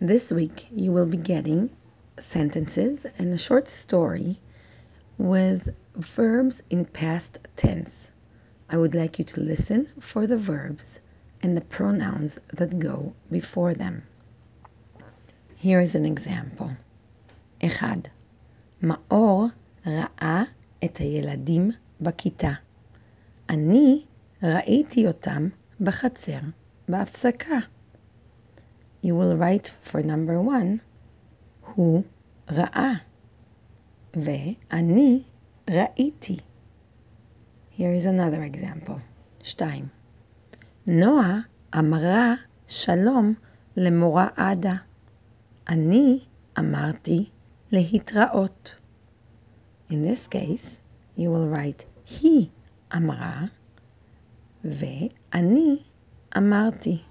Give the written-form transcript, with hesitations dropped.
This week you will be getting sentences and a short story with verbs in past tense. I would like you to listen for the verbs and the pronouns that go before them. Here is an example. 1. מאור ראה את הילדים בכיתה. אני ראיתי אותם בחצר בהפסקה. You will write for number 1, הוא ראה, ואני ראיתי. Here is another example. 2. נועה אמרה שלום למורה עדה. אני אמרתי להתראות. In this case, you will write היא אמרה, ואני אמרתי.